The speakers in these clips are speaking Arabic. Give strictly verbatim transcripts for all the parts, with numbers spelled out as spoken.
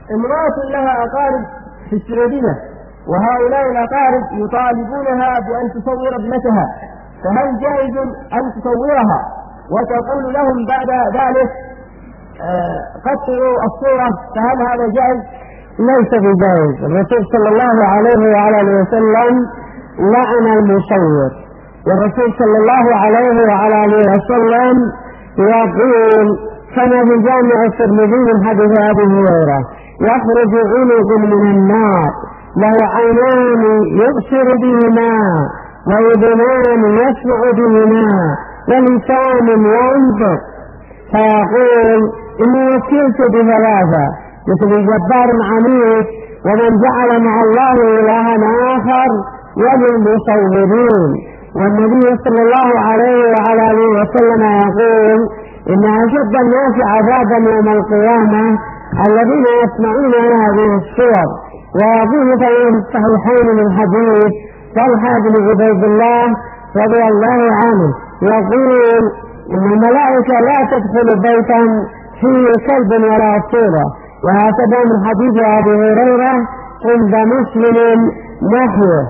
امرأة لها أقارب في السعودية، وهؤلاء الأقارب يطالبونها بأن تصور ابنتها، فهل جائز أن تصورها وتقول لهم بعد ذلك قطعوا الصورة؟ فهل هذا جائز؟ ليس بجائز. الرسول صلى الله عليه وعلى اله وسلم لعن المصور، والرسول صلى الله عليه وعلى اله وسلم يقول كما في جامع الترمذي من حديث ابي هريره: يخرج عنق من النار له عينان يبصر بهما ويذنان يسمع بهما ولسان ينطق، فيقول إني وكلت بثلاثة مثل جبار عنيف ومن جعل مع الله إلها آخر وللمصورين. والنبي صلى الله عليه وعلى آله وسلم يقول إن أشد الناس عذابا يوم القيامة الذين يسمعون هذه الصور. ويقول في الصحيحين من حديث طلحة بن عبيد الله رضي الله عنه يقول إن الملائكة لا تدخل بيتا فيه كلب ولا صورة، وهكذا من حديث أبي هريرة عند مسلم نحوه.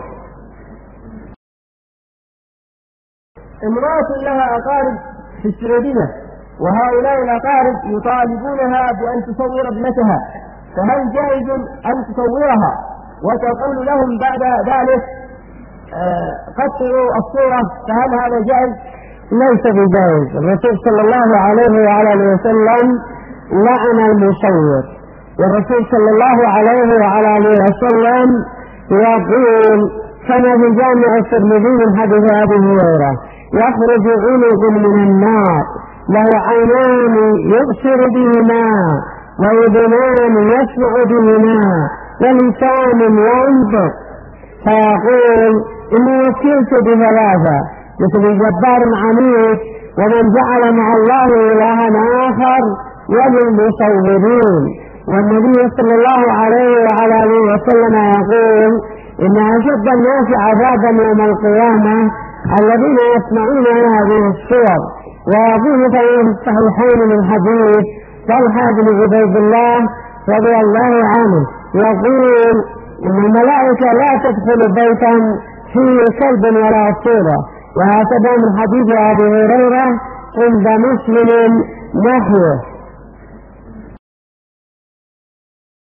امرأة لها أقارب في السعودية، وهؤلاء الأقارب يطالبونها بأن تصور ابنتها، فهل جائز أن تصورها وتقول لهم بعد ذلك قطعوا الصورة؟ فهل هذا جائز؟ ليس بجائز. الرسول صلى الله عليه وعلى اله وسلم لعن المصور، والرسول صلى الله عليه وعلى اله وسلم يقول كما في جامع الترمذي من حديث ابي هريره: يخرج عنق من النار له عينان يبصر بهما ويذنان يسمع بهما ولسان ينطق، فيقول إني وكلت بثلاثة مثل جبار عنيف ومن جعل مع الله إلها آخر وللمصورين. والنبي صلى الله عليه وعلى آله وسلم يقول إن أشد الناس عذابا يوم القيامة الذين يسمعون هذه الصور. ويقول في الصحيحين من حديث طلحة بن عبيد الله رضي الله عنه يقول إن الملائكة لا تدخل بيتا فيه كلب ولا صورة، وهكذا من حديث أبي هريرة عند مسلم نحوه.